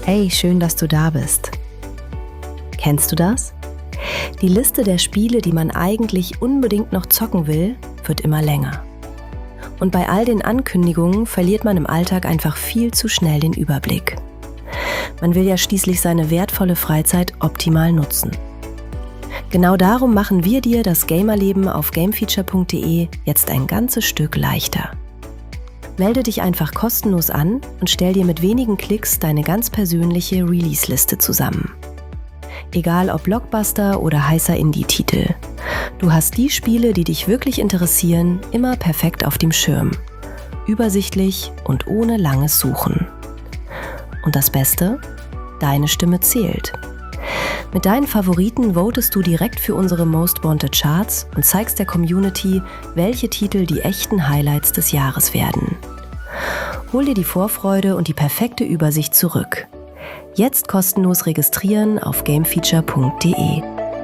Hey, schön, dass du da bist. Kennst du das? Die Liste der Spiele, die man eigentlich unbedingt noch zocken will, wird immer länger. Und bei all den Ankündigungen verliert man im Alltag einfach viel zu schnell den Überblick. Man will ja schließlich seine wertvolle Freizeit optimal nutzen. Genau darum machen wir dir das Gamerleben auf gamefeature.de jetzt ein ganzes Stück leichter. Melde dich einfach kostenlos an und stell dir mit wenigen Klicks deine ganz persönliche Release-Liste zusammen. Egal ob Blockbuster oder heißer Indie-Titel. Du hast die Spiele, die dich wirklich interessieren, immer perfekt auf dem Schirm. Übersichtlich und ohne langes Suchen. Und das Beste? Deine Stimme zählt. Mit deinen Favoriten votest du direkt für unsere Most Wanted Charts und zeigst der Community, welche Titel die echten Highlights des Jahres werden. Hol dir die Vorfreude und die perfekte Übersicht zurück. Jetzt kostenlos registrieren auf gamefeature.de.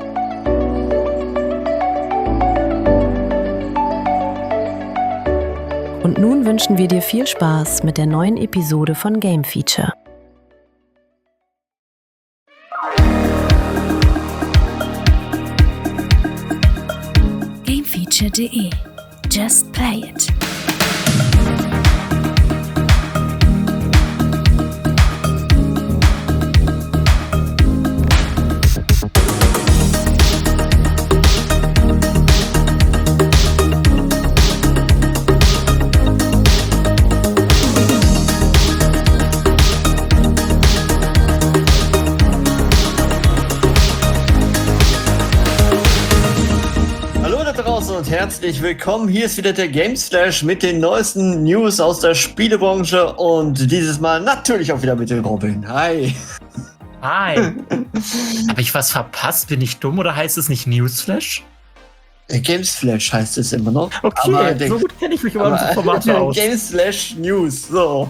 Und nun wünschen wir dir viel Spaß mit der neuen Episode von Game Feature. Gamefeature.de. Just play it. Und herzlich willkommen. Hier ist wieder der Gamesflash mit den neuesten News aus der Spielebranche und dieses Mal natürlich auch wieder mit dem Robin. Hi. Hi. Habe ich was verpasst? Bin ich dumm oder heißt es nicht Newsflash? Gamesflash heißt es immer noch. Okay, aber so gut kenne ich mich über unsere Formate aus. Gamesflash News, so.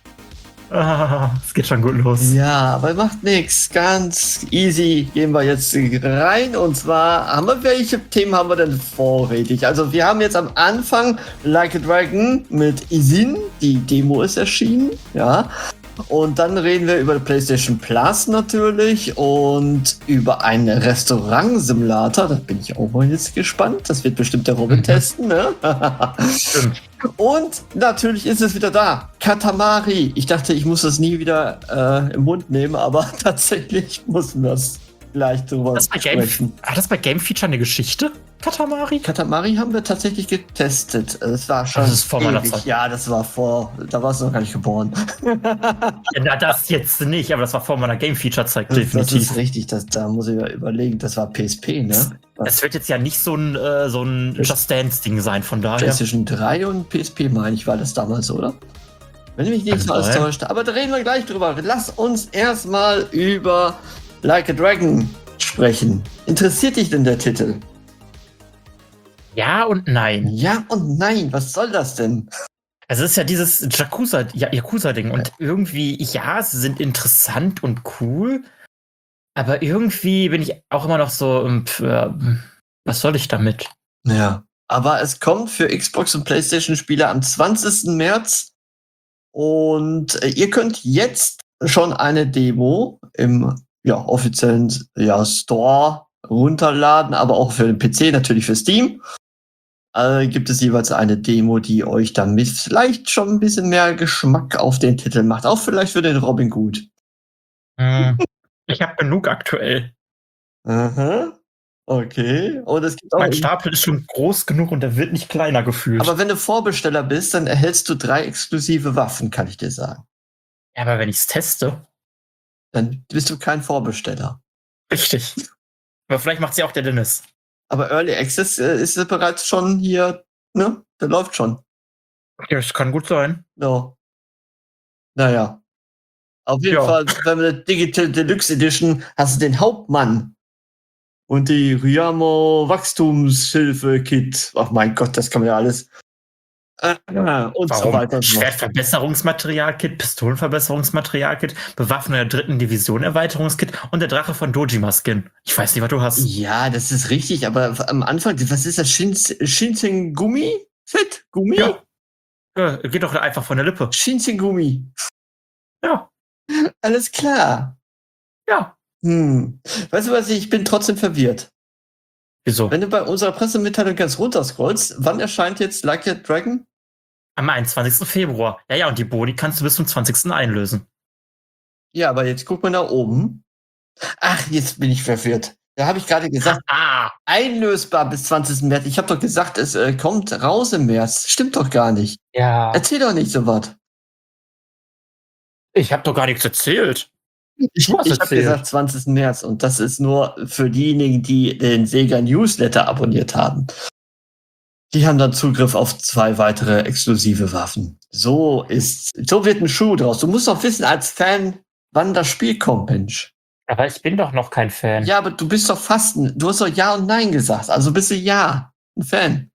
Es geht schon gut los. Ja, aber macht nichts. Ganz easy gehen wir jetzt rein. Und zwar welche Themen haben wir denn vorrätig? Also wir haben jetzt am Anfang Like a Dragon mit Isin. Die Demo ist erschienen. Ja. Und dann reden wir über PlayStation Plus natürlich und über einen Restaurant-Simulator. Da bin ich auch mal jetzt gespannt. Das wird bestimmt der Robin testen, ne? Stimmt. Und natürlich ist es wieder da. Katamari. Ich dachte, ich muss das nie wieder im Mund nehmen, aber tatsächlich mussten wir es gleich drüber sprechen. Hat das bei Game Feature eine Geschichte? Katamari? Katamari haben wir tatsächlich getestet. Es war schon das ist vor meiner ewig. Zeit. Ja, da warst du noch gar nicht geboren. Na, das jetzt nicht, aber das war vor meiner Game Feature Zeit definitiv. Das ist richtig, da muss ich ja überlegen, das war PSP, ne? Es wird jetzt ja nicht so ein Just Dance-Ding sein, von daher. PlayStation 3 und PSP, meine ich, war das damals, oder? Wenn mich nicht so alles täuscht. Aber da reden wir gleich drüber. Lass uns erstmal über Like a Dragon sprechen. Interessiert dich denn der Titel? Ja und nein. Ja und nein, was soll das denn? Also es ist ja dieses Yakuza-Ding und irgendwie, ja, sie sind interessant und cool, aber irgendwie bin ich auch immer noch so, was soll ich damit? Ja, aber es kommt für Xbox und PlayStation-Spieler am 20. März und ihr könnt jetzt schon eine Demo im offiziellen Store runterladen, aber auch für den PC, natürlich für Steam. Gibt es jeweils eine Demo, die euch dann vielleicht schon ein bisschen mehr Geschmack auf den Titel macht. Auch vielleicht für den Robin gut. Ich habe genug aktuell. Aha. Okay. Und es gibt auch mein Stapel ist schon groß genug und der wird nicht kleiner gefühlt. Aber wenn du Vorbesteller bist, dann erhältst du 3 exklusive Waffen, kann ich dir sagen. Ja, aber wenn ich es teste, dann bist du kein Vorbesteller. Richtig. Aber vielleicht macht sie auch der Dennis. Aber Early Access ist es bereits schon hier, ne? Der läuft schon. Ja, das kann gut sein. No. Naja. Auf jeden Fall, wenn wir die Digital Deluxe Edition hast du den Hauptmann und die Ryamo Wachstumshilfe Kit. Ach mein Gott, das kann man ja alles. Und so weiter. Schwertverbesserungsmaterial-Kit, Pistolenverbesserungsmaterial-Kit, Bewaffnung der 3. Division Erweiterungskit und der Drache von Dojima-Skin. Ich weiß nicht, was du hast. Ja, das ist richtig, aber am Anfang, was ist das? Shinsengumi? Fit? Gummi? Ja. Geht doch einfach von der Lippe. Shinsengumi. Ja. Alles klar. Ja. Weißt du was, ich bin trotzdem verwirrt. Wieso? Wenn du bei unserer Pressemitteilung ganz runter scrollst, wann erscheint jetzt Like a Dragon? Am 21. Februar. Ja, und die Boni kannst du bis zum 20. einlösen. Ja, aber jetzt guck mal nach oben. Ach, jetzt bin ich verwirrt. Da habe ich gerade gesagt, einlösbar bis 20. März. Ich habe doch gesagt, es kommt raus im März. Stimmt doch gar nicht. Ja. Erzähl doch nicht so was. Ich habe doch gar nichts erzählt. Ich habe gesagt 20. März und das ist nur für diejenigen, die den Sega Newsletter abonniert haben. Die haben dann Zugriff auf 2 weitere exklusive Waffen. So wird ein Schuh draus. Du musst doch wissen als Fan, wann das Spiel kommt, Mensch. Aber ich bin doch noch kein Fan. Ja, aber du bist doch du hast doch Ja und Nein gesagt. Also bist du ein Fan.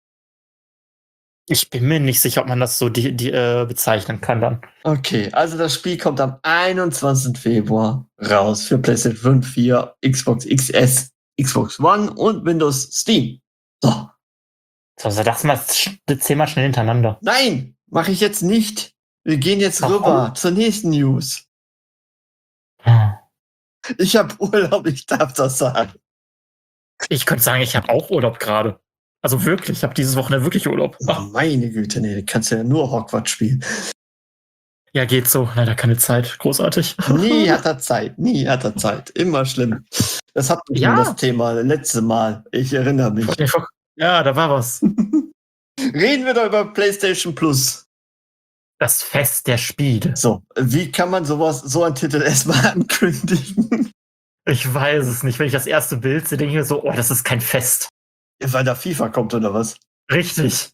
Ich bin mir nicht sicher, ob man das so bezeichnen kann dann. Okay, also das Spiel kommt am 21. Februar raus für PlayStation 5, 4, Xbox XS, Xbox One und Windows Steam. So. So, sag's mal 10-mal schnell hintereinander. Nein, mache ich jetzt nicht. Wir gehen jetzt rüber zur nächsten News. Ich habe Urlaub, ich darf das sagen. Ich könnte sagen, ich habe auch Urlaub gerade. Also wirklich, ich habe dieses Wochenende wirklich Urlaub. Oh, meine Güte, nee, du kannst ja nur Hogwarts spielen. Ja, geht so. Leider keine Zeit. Großartig. Nie hat er Zeit. Immer schlimm. Das hatten wir schon das Thema letzte Mal. Ich erinnere mich. Ja, da war was. Reden wir doch über PlayStation Plus. Das Fest der Spiele. So, wie kann man so einen Titel erstmal ankündigen? Ich weiß es nicht. Wenn ich das erste Bild sehe, denke ich mir so, das ist kein Fest. Weil da FIFA kommt, oder was? Richtig.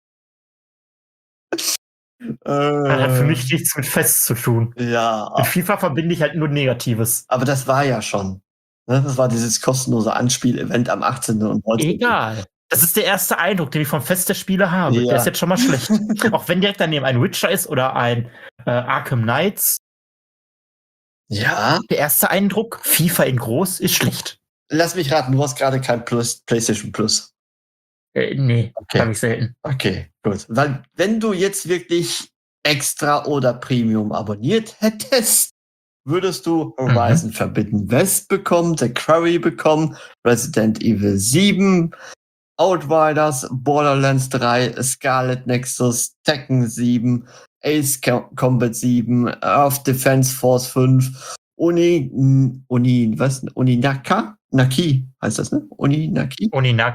Das hat für mich nichts mit Fest zu tun. Ja. Mit FIFA verbinde ich halt nur Negatives. Aber das war ja schon. Ne? Das war dieses kostenlose Anspiel-Event am 18. und 19. Egal. Das ist der erste Eindruck, den ich vom Fest der Spiele habe. Ja. Der ist jetzt schon mal schlecht. Auch wenn direkt daneben ein Witcher ist oder ein Arkham Knights. Ja. Der erste Eindruck, FIFA in groß, ist schlecht. Lass mich raten, du hast gerade kein PlayStation Plus. Nee, habe ich selten. Okay, gut. Weil wenn du jetzt wirklich Extra oder Premium abonniert hättest, würdest du Horizon Forbidden West bekommen, The Quarry bekommen, Resident Evil 7, Outriders, Borderlands 3, Scarlet Nexus, Tekken 7, Ace Combat 7, Earth Defense Force 5, Naki heißt das, ne? Oninaki.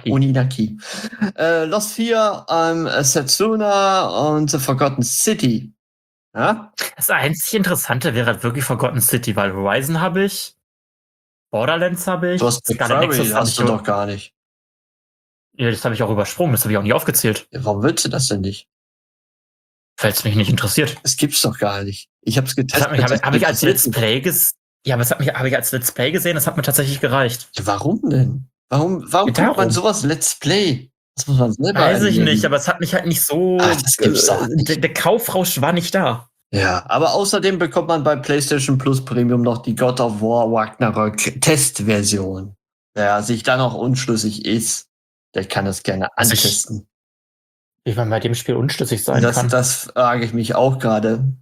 Lost 4, Setsuna und The Forgotten City. Ja? Das einzig Interessante wäre halt wirklich Forgotten City, weil Horizon habe ich, Borderlands habe ich, du hast Scarlet Nexus hast du doch gar nicht. Ja, das habe ich auch übersprungen, das habe ich auch nicht aufgezählt. Ja, warum willst du das denn nicht? Weil es mich nicht interessiert. Das gibt's doch gar nicht. Ich habe es getestet. Habe ich als Let's Play gesehen? Ja, aber habe ich als Let's Play gesehen, das hat mir tatsächlich gereicht. Ja, warum denn? Warum guckt man sowas Let's Play? Das muss man selber Weiß ich nicht, aber es hat mich halt nicht so... das gibt's doch nicht. Der Kaufrausch war nicht da. Ja, aber außerdem bekommt man bei PlayStation Plus Premium noch die God of War Ragnarök Testversion. Wer sich da noch unschlüssig ist, der kann das gerne antesten. Wie man bei dem Spiel unschlüssig sein kann. Das frage ich mich auch gerade.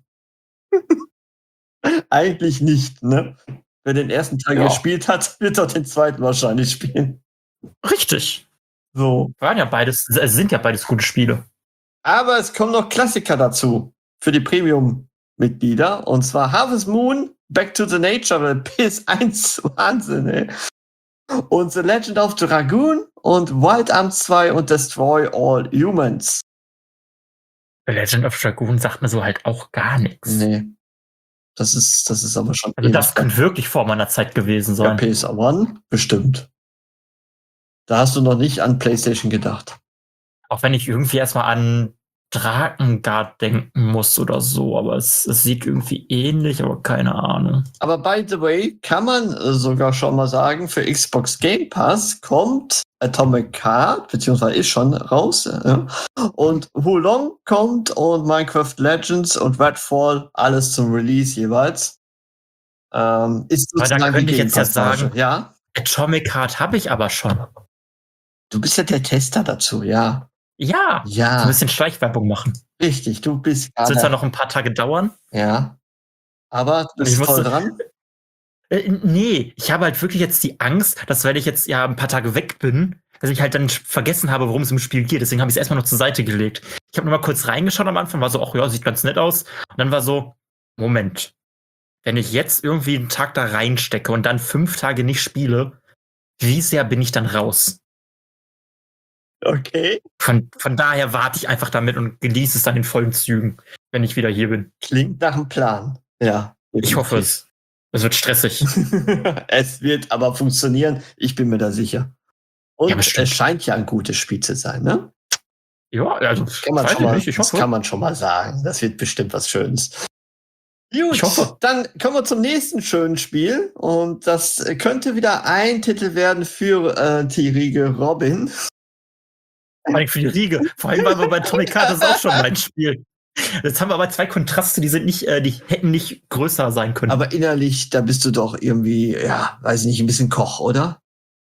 Eigentlich nicht, ne? Wer den ersten Teil gespielt hat, wird doch den zweiten wahrscheinlich spielen. Richtig. So. Sind ja beides gute Spiele. Aber es kommen noch Klassiker dazu für die Premium-Mitglieder. Und zwar Harvest Moon, Back to the Nature, weil PS1 Wahnsinn, ey. Und The Legend of the Dragoon und Wild Arms 2 und Destroy All Humans. The Legend of Dragoon sagt mir so halt auch gar nichts. Nee. Das ist aber schon. Also das könnte wirklich vor meiner Zeit gewesen sein. Ja, PS1 bestimmt. Da hast du noch nicht an PlayStation gedacht. Auch wenn ich irgendwie erstmal an Drakengard denken muss oder so, aber es sieht irgendwie ähnlich, aber keine Ahnung. Aber by the way, kann man sogar schon mal sagen, für Xbox Game Pass kommt Atomic Heart, beziehungsweise ist schon raus, ja. Und Wulong kommt und Minecraft Legends und Redfall, alles zum Release jeweils. Ist sozusagen da könnte ich jetzt ja sagen, ja? Atomic Heart habe ich aber schon. Du bist ja der Tester dazu, ja. Ja. So ein bisschen Schleichwerbung machen. Richtig, du bist. Das wird zwar noch ein paar Tage dauern. Ja. Aber du Und ich bist voll musste- dran. Nee, ich habe halt wirklich jetzt die Angst, dass wenn ich jetzt ja ein paar Tage weg bin, dass ich halt dann vergessen habe, worum es im Spiel geht. Deswegen habe ich es erstmal noch zur Seite gelegt. Ich habe nur mal kurz reingeschaut am Anfang, war so, ach ja, sieht ganz nett aus. Und dann war so, Moment, wenn ich jetzt irgendwie einen Tag da reinstecke und dann 5 Tage nicht spiele, wie sehr bin ich dann raus? Okay. Von daher warte ich einfach damit und genieße es dann in vollen Zügen, wenn ich wieder hier bin. Klingt nach einem Plan. Ja. Ich hoffe es. Es wird stressig. Es wird aber funktionieren. Ich bin mir da sicher. Und Ja, bestimmt. es scheint ja ein gutes Spiel zu sein, ne? Ja, also Kann man weiß schon ich mal, nicht, ich das hoffe. kann man schon mal sagen. Das wird bestimmt was Schönes. Gut, Ich hoffe. dann kommen wir zum nächsten schönen Spiel. Und das könnte wieder ein Titel werden für die Riege Robin. Vor allem für die Riege. Vor allem waren wir bei Atomic Heart, das ist auch schon mein Spiel. Jetzt haben wir aber 2 Kontraste, die hätten nicht größer sein können. Aber innerlich, da bist du doch irgendwie, ja, weiß ich nicht, ein bisschen Koch, oder?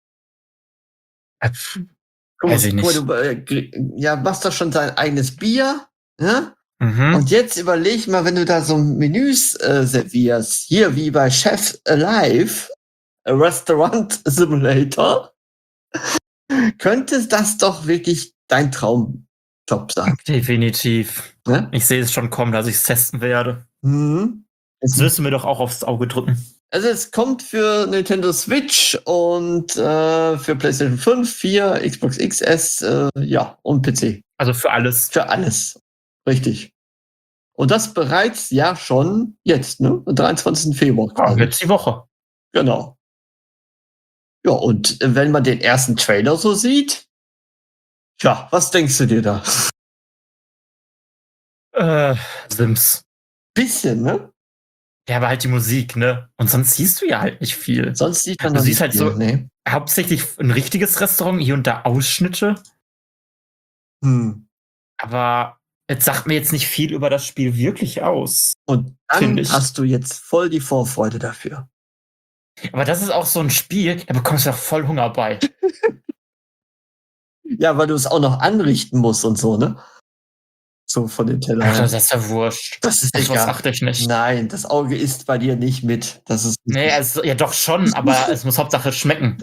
Guck Weiß ich mal, nicht. du ja, machst doch schon dein eigenes Bier, ne? Mhm. Und jetzt überleg mal, wenn du da so Menüs servierst, hier wie bei Chef Alive, a Restaurant Simulator, könnte das doch wirklich dein Traumjob sein. Definitiv. Ne? Ich sehe es schon kommen, dass ich es testen werde. Mhm. Das wirst du mir doch auch aufs Auge drücken. Also es kommt für Nintendo Switch und für PlayStation 5, 4, Xbox XS, ja, und PC. Also für alles. Für alles. Richtig. Und das bereits ja schon jetzt, ne? Am 23. Februar Ja, quasi. jetzt die Woche. Genau. Ja, und wenn man den ersten Trailer so sieht, tja, was denkst du dir da? Sims. Bisschen, ne? Ja, aber halt die Musik, ne? Und sonst siehst du ja halt nicht viel. Sonst sieht man Du noch siehst nicht halt so- viel, ne? Hauptsächlich ein richtiges Restaurant, hier und da Ausschnitte. Aber es sagt mir jetzt nicht viel über das Spiel wirklich aus. Und dann Find ich. hast du jetzt voll die Vorfreude dafür. Aber das ist auch so ein Spiel, da bekommst du doch voll Hunger bei. Ja, weil du es auch noch anrichten musst und so, ne? So von den Tellern. Ach, das ist ja wurscht. Das ist Das was egal. achte ich nicht. Nein, das Auge isst bei dir nicht mit. Das ist Nee, also, ja doch schon, aber es muss Hauptsache schmecken.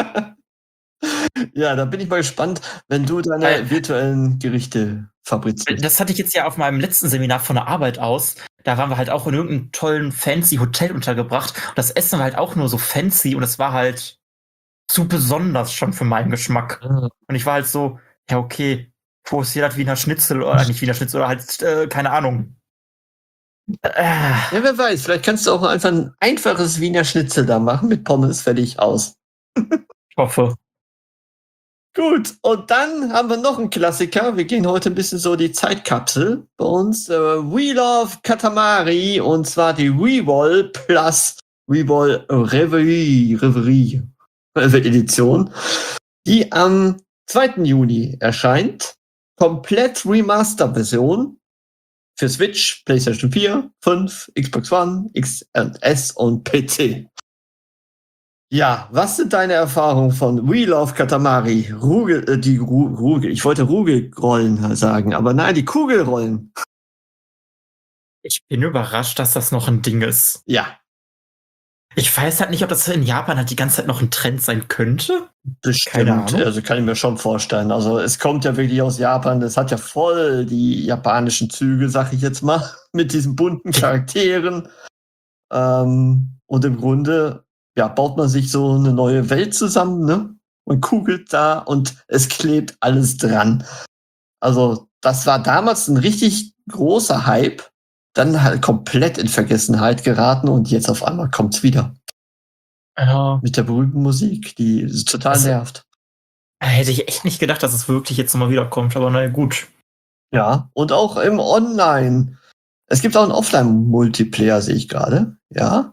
Ja, da bin ich mal gespannt, wenn du deine virtuellen Gerichte fabrizierst. Das hatte ich jetzt ja auf meinem letzten Seminar von der Arbeit aus. Da waren wir halt auch in irgendeinem tollen, fancy Hotel untergebracht. Und das Essen war halt auch nur so fancy und es war halt zu besonders schon für meinen Geschmack. Und ich war halt so, ja, okay, wo ist hier das Wiener Schnitzel oder nicht Wiener Schnitzel oder halt, keine Ahnung. Ja, wer weiß, vielleicht kannst du auch einfach ein einfaches Wiener Schnitzel da machen mit Pommes, fertig aus. Ich hoffe. Gut, und dann haben wir noch einen Klassiker. Wir gehen heute ein bisschen so die Zeitkapsel bei uns. Wheel of Katamari und zwar die Reroll Plus Reroll Reverie Edition, die am 2. Juni erscheint. Komplett Remaster-Version für Switch, PlayStation 4, 5, Xbox One, XS und PC. Ja, was sind deine Erfahrungen von Wheel of Katamari? Ich wollte Rugelrollen sagen, aber nein, die Kugelrollen. Ich bin überrascht, dass das noch ein Ding ist. Ja, Ich weiß halt nicht, ob das in Japan halt die ganze Zeit noch ein Trend sein könnte. bestimmt. Keine Ahnung. Also kann ich mir schon vorstellen. Also es kommt ja wirklich aus Japan. Das hat ja voll die japanischen Züge, sag ich jetzt mal, mit diesen bunten Charakteren. Und im Grunde ja, baut man sich so eine neue Welt zusammen, ne? Man kugelt da und es klebt alles dran. Also das war damals ein richtig großer Hype. Dann halt komplett in Vergessenheit geraten und jetzt auf einmal kommt's wieder. Ja. Mit der berühmten Musik, die total Also- nervt. Hätte ich echt nicht gedacht, dass es wirklich jetzt nochmal wiederkommt, aber naja, gut. Ja, und auch im Online. Es gibt auch einen Offline-Multiplayer, sehe ich gerade. Ja,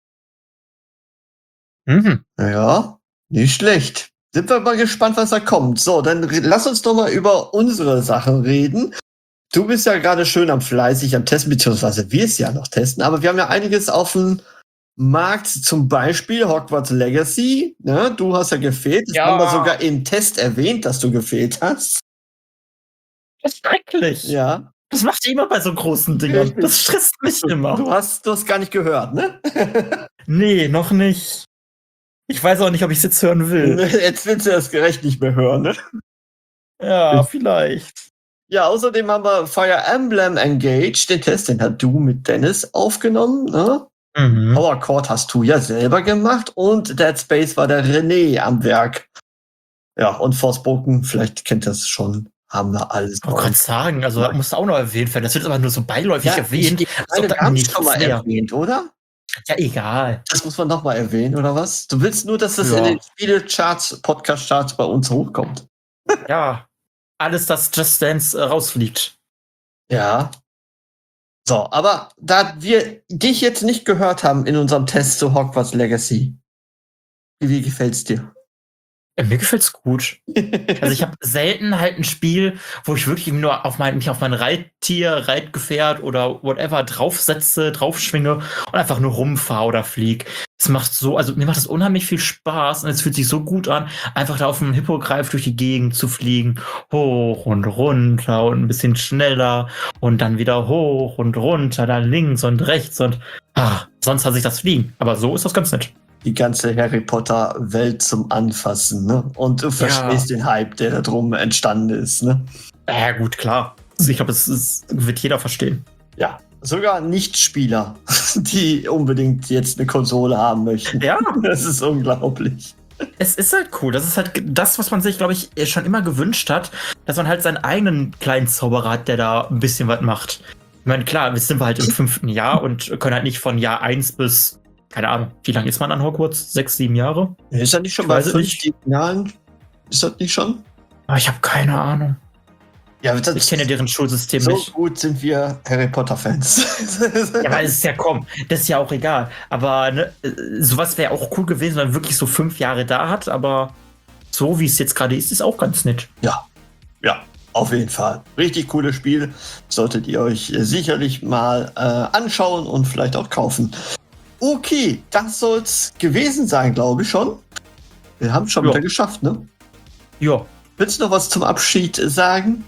Mhm. ja, nicht schlecht. Sind wir mal gespannt, was da kommt. So, dann lass uns doch mal über unsere Sachen reden. Du bist ja gerade schön fleißig am Testen, beziehungsweise wir es ja noch testen, aber wir haben ja einiges auf dem Markt, zum Beispiel Hogwarts Legacy. Ne? Du hast ja gefehlt. Das Ja. haben wir sogar im Test erwähnt, dass du gefehlt hast. Das ist schrecklich. Ja. Das macht ihr immer bei so großen Dingern. Das stresst mich immer. Du hast gar nicht gehört, ne? Nee, noch nicht. Ich weiß auch nicht, ob ich es jetzt hören will. Jetzt willst du das gerecht nicht mehr hören, ne? Ja, vielleicht. Ja, außerdem haben wir Fire Emblem Engage, den Test, den hat du mit Dennis aufgenommen, ne? Mhm. Power Chord hast du ja selber gemacht und Dead Space war der René am Werk. Ja, und Forspoken, vielleicht kennt ihr es schon, haben wir alles. Ich wollte gerade sagen, also Ja. musst du auch noch erwähnt werden. Das wird aber nur so beiläufig erwähnt. Ich meine, wir haben es schon mal erwähnt, oder? Ja, egal. Das muss man noch mal erwähnen, oder was? Du willst nur, dass das Ja. in den Spielecharts, Podcast-Charts bei uns hochkommt. Ja. Alles, das Just Dance rausfliegt. Ja. So, aber da wir dich jetzt nicht gehört haben in unserem Test zu Hogwarts Legacy, wie gefällt's dir? Mir gefällt's gut. Also ich habe selten halt ein Spiel, wo ich wirklich nur mich auf mein Reittier, Reitgefährt oder whatever draufsetze, draufschwinge und einfach nur rumfahre oder flieg. Es macht so, also mir macht das unheimlich viel Spaß und es fühlt sich so gut an, einfach da auf dem Hippogreif durch die Gegend zu fliegen, hoch und runter und ein bisschen schneller und dann wieder hoch und runter, dann links und rechts und sonst hasse ich das Fliegen. Aber so ist das ganz nett. Die ganze Harry Potter Welt zum Anfassen, ne? Und du verstehst den Hype, der da drum entstanden ist, ne? Ja, gut, klar. Also ich glaube, es wird jeder verstehen. Ja, sogar Nichtspieler, die unbedingt jetzt eine Konsole haben möchten. Ja. Das ist unglaublich. Es ist halt cool. Das ist halt das, was man sich, glaube ich, schon immer gewünscht hat, dass man halt seinen eigenen kleinen Zauberer hat, der da ein bisschen was macht. Ich meine, klar, jetzt sind wir halt im 5. Jahr und können halt nicht von Jahr 1 bis, keine Ahnung, wie lange ist man an Hogwarts? 6, 7 Jahre? Ist das nicht schon Ich bei weiß es 5 nicht. Finalen? Ist das nicht schon? Aber ich habe keine Ahnung. Ja, das Ich kenne deren Schulsystem so nicht. gut sind wir Harry Potter-Fans. Ja, weil es ist ja das ist ja auch egal. Aber ne, sowas wäre auch cool gewesen, wenn man wirklich so 5 Jahre da hat. Aber so wie es jetzt gerade ist auch ganz nett. Ja, auf jeden Fall. Richtig cooles Spiel. Solltet ihr euch sicherlich mal anschauen und vielleicht auch kaufen. Okay, das soll's gewesen sein, glaube ich schon. Wir haben es schon wieder geschafft, ne? Ja. Willst du noch was zum Abschied sagen?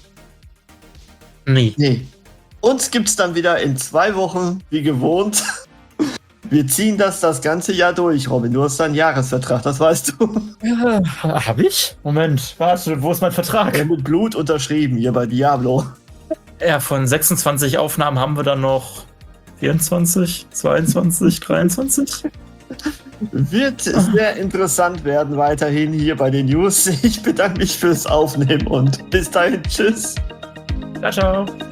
Nee. Uns gibt's dann wieder in 2 Wochen, wie gewohnt. Wir ziehen das ganze Jahr durch, Robin. Du hast deinen Jahresvertrag, das weißt du. Ja, hab ich? Moment, warte, wo ist mein Vertrag? Mit Blut unterschrieben hier bei Diablo. Ja, von 26 Aufnahmen haben wir dann noch 24, 22, 23. Wird sehr interessant werden weiterhin hier bei den News. Ich bedanke mich fürs Aufnehmen und bis dahin. Tschüss. Ciao, ciao.